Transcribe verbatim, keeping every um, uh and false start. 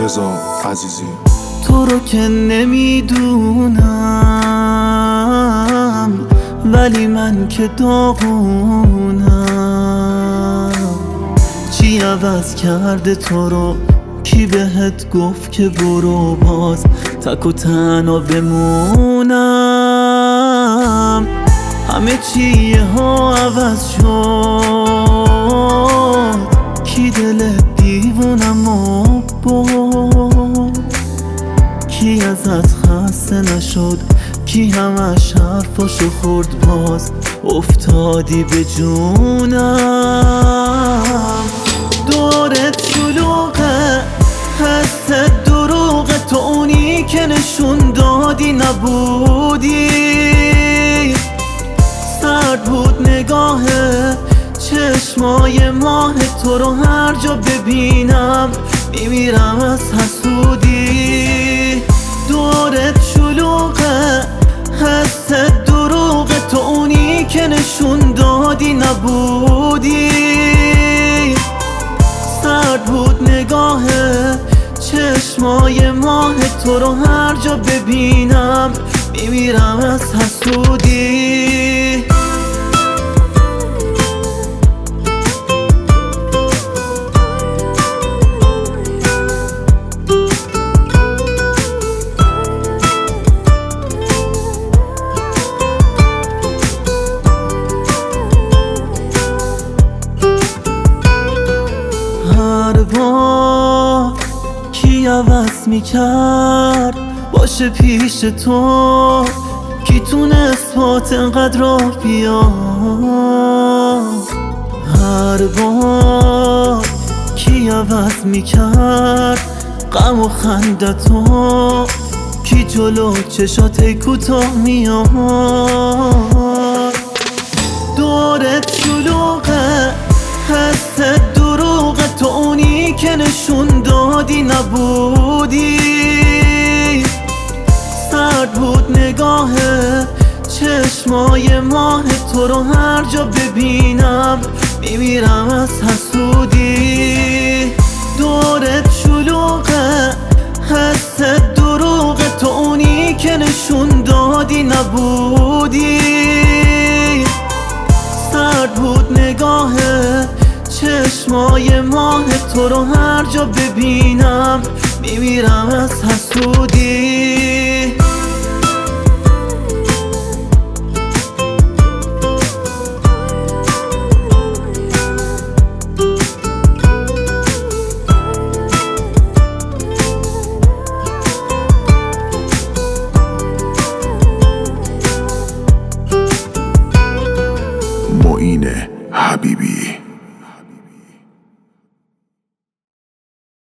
رضا عزیزی. تو رو که نمیدونم ولی من که داغونم. چی عوض کرده تو رو؟ کی بهت گفت که برو باز تک و تنها بمونم؟ همه چی ها عوض شد، کی دل دیوونم و بود؟ کی ازت خسته نشد؟ کی همش حرفاشو خورد باز افتادی به جونم؟ دورت شلوغه، حس دروغه، تو اونی که نشون دادی نبودی. سرد بود نگاهه، چشمای ماه تو رو هر جا ببینم میمیرم از حسودی. دورت شلوغه، حس دروغه، تو اونی که نشون دادی نبودی. سرد بود نگاهه، چشمای ماه تو رو هر جا ببینم میمیرم از حسودی. هر بار کی عوض میکرد باشه پیش تو؟ کی تونست پات انقدر راه بیاد؟ هر بار کی عوض میکرد غم و خندتو؟ کی جلو چشات کوتاه میاد؟ دورت شلوغه، حس دروغه، تو اونی که نشون دادی نبودی. سرد بود نگاهه، چشمای ماه تو رو هر جا ببینم میمیرم از حسودی. دورت شلوغه، حس دروغه، تو اونی که نشون دادی نبودی. سرد بود نگاهه، چشمای ماه تو رو هر جا ببینم میمیرم از حسودی.